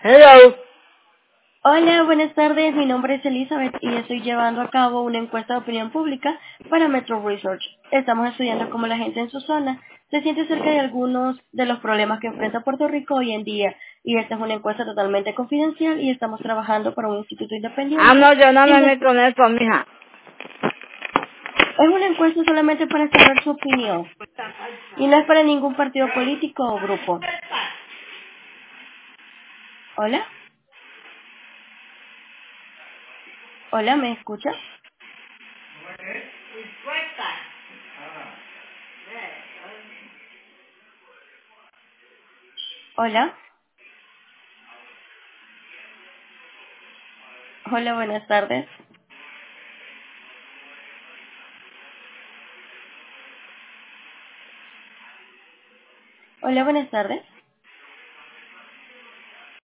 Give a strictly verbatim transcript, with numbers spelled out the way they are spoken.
Hello. Hola, buenas tardes. Mi nombre es Elizabeth y estoy llevando a cabo una encuesta de opinión pública para Metro Research. Estamos estudiando cómo la gente en su zona se siente cerca de algunos de los problemas que enfrenta Puerto Rico hoy en día. Y esta es una encuesta totalmente confidencial y estamos trabajando para un instituto Ah, independiente. no, yo no que me inves- meto en eso, mija. Es una encuesta solamente para saber su opinión y no es para ningún partido político o grupo. Hola, hola, ¿me escucha? Hola, hola, buenas tardes. Hola, buenas tardes.